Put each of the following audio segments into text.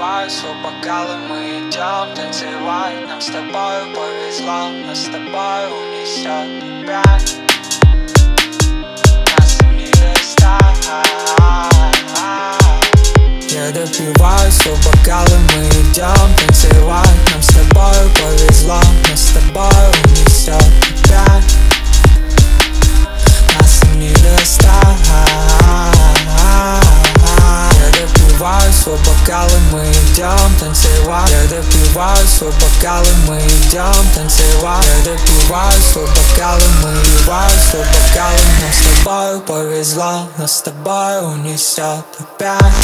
допиваю свой бокал, и мы идем танцевать. Нам с тобою повезло, нас с тобой унесет опять. Нас не достать. Я допиваю свой бокал, и мы идем танцевать. Нам с тобою повезло, нас с тобой унесет опять. Нас не достать. Я допиваю свой бокал, и мы идем танцевать. Я допиваю свой бокал, и мы идем танцевать. Я допиваю свой бокал, и мы допиваю свой бокал, и нам с тобой повезло, нас с тобой унесет опять.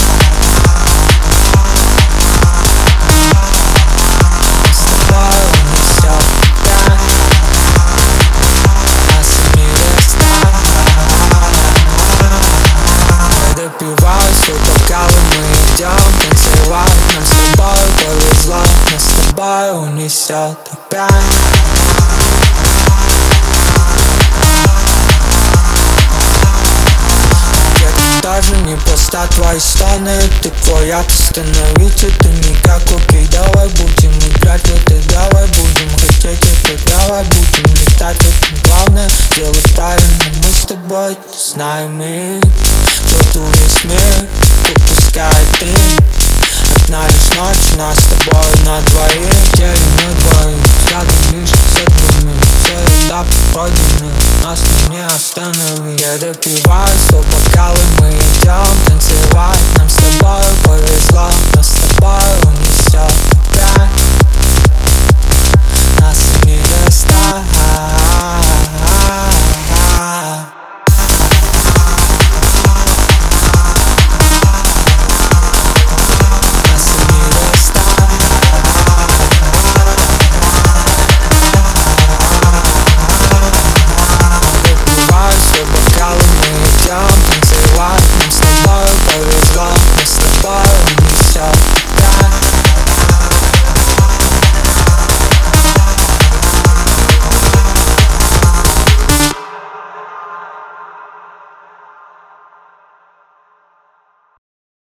Допиваю свой бокал, и мы идем танцевать. Нам с тобой повезло, нас с тобой унесет опять. Даже не просто твои стоны, ты твой, остановить это никак. Окей, давай будем играть в это, давай будем хотеть это, давай будем летать в этом. Главное делать правильно, мы с тобой знаем и кто-то весь мир выпускает дым. Одна лишь ночь, нас с тобой на двоих, я и мы двоих. Рядом лишь с одними, все этапы пройдены, нас не остановить. Я допиваю свой бокал, и мы идем танцевать. Нам с тобой